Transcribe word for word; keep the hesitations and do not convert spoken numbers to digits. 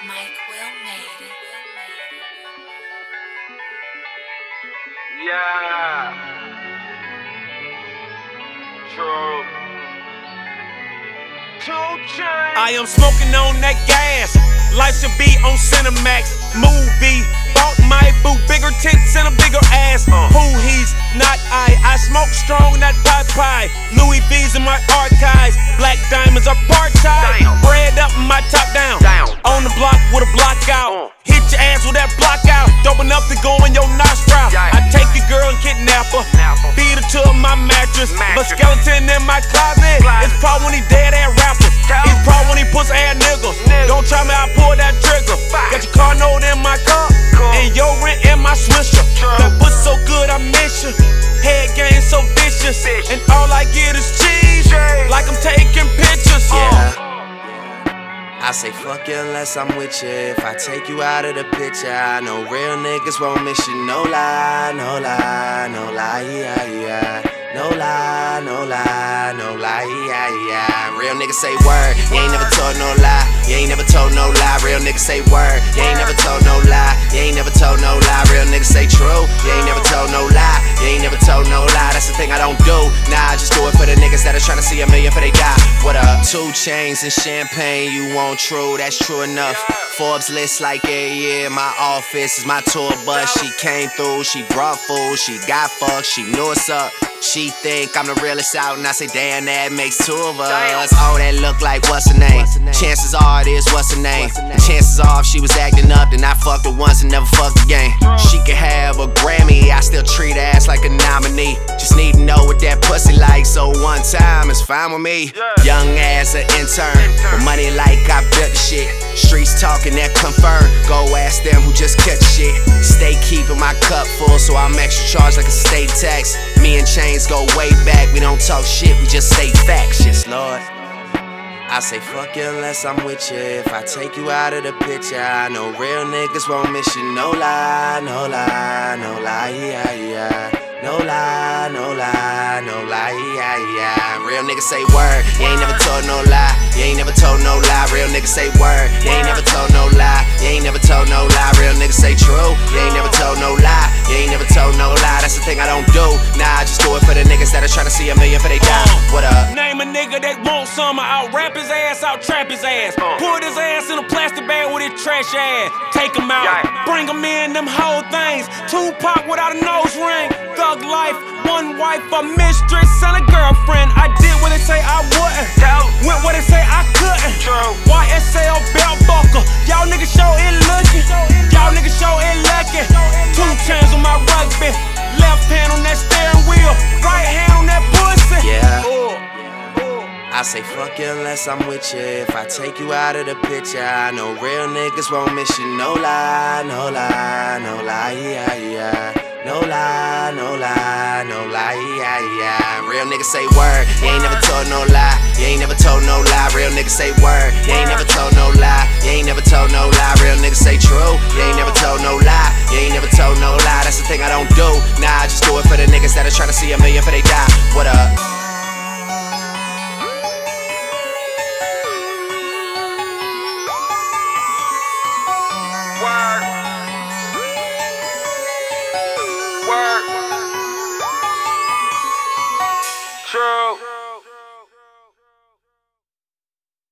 Mike Will made it. Yeah. True. Two chains. I am smoking on that gas. Life should be on Cinemax. Movie. Bought my boo. Bigger tits and a bigger ass. Uh. Who he's not I. I smoke strong, not pie pie. Louis V's in my archives. Black diamonds are part-time. Damn. Bread up and my top down. Down. On the block with a block out. Uh. Hit your ass with that block out. Dope enough to go in your nostril. Yeah. I take your girl and kidnap her. Kidnap her. Beat her to my mattress. But Mattress. skeleton in my closet. Closet. It's probably when he dead ass rappers. Tell It's him. probably when he puts ass niggas. Niggas. Don't try me, I pull that trigger. Bye. Got your car note in my car. Cool. And your rent in my swisher. True. That pussy so good, I miss you. Head game so vicious. Vicious. And all I get is cheese. Cheese. Like I'm taking pictures. Yeah. I say fuck you unless I'm with you. If I take you out of the picture, I know real niggas won't miss you. No lie, no lie, no lie, yeah, yeah. No lie, no lie, no lie, yeah, yeah. Real niggas say word, you ain't never told no lie. You ain't never told no lie. Real niggas say word, you ain't never told no lie. You ain't never told no lie. Real niggas say true, you ain't never told no lie. You ain't never told no lie. That's the thing I don't do. Nah, I just do it for the niggas that are trying to see a million for they die. What up? Two chains and champagne, you want true, that's true enough. Forbes list like yeah, yeah. My office is my tour bus. She came through, she brought food, she got fucked, she knew what's up. She think I'm the realest out, and I say, damn, that makes two of us. Oh, that look like what's her name? Chances are it is what's her name. And chances are if she was acting up, then I fucked her once and never fucked again. She could have a Grammy, I still treat her ass like a nominee. Just need to know what that pussy like, so one time is fine with me. Young ass an intern, with money like I built the shit. Streets talking that confirm, go ask them who just catch shit. Stay keeping my cup full, so I'm extra charged like a state tax. Me and Chains go way back, we don't talk shit, we just say facts, yes Lord. I say fuck you unless I'm with you. If I take you out of the picture, I know real niggas won't miss you. No lie, no lie, no lie, yeah, yeah. No lie, no lie, no lie, yeah, yeah. Real niggas say word, you ain't never told no lie. You ain't never told no lie. Real niggas say word, you ain't never told no lie. You ain't never told no lie. Real niggas say true, you ain't never told no lie. You ain't never told no lie. That's the thing I don't do. Nah, I just do it for the niggas that are trying to see a million for they die. What up? Name a nigga that want some, out rap his ass, out trap his ass. Put his ass in a plastic bag with his trash ass. Take him out, Yeah. bring him in, them whole things. Tupac without a nose ring. Thug life, one wife, a mistress, and a girlfriend. I did what they say I wouldn't. Tell. Went what they say I couldn't. True. Y S L belt buckle. Y'all niggas show it looking. Y'all niggas show it lucky. Two chains on my rugby. Left hand on that steering wheel. Right hand on that pussy. Yeah. Ooh. I say fuck you unless I'm with you. If I take you out of the picture, I know real niggas won't miss you. No lie, no lie, no lie, yeah, yeah. No lie, no lie, no lie, yeah, yeah. Real niggas say word, you ain't never told no lie. You ain't never told no lie. Real niggas say word, you ain't never told no lie. You ain't never told no lie. Real niggas say true, you ain't never told no lie. You ain't never told no lie. That's the thing I don't do. Nah, I just do it for the niggas that are trying to see a million for they die.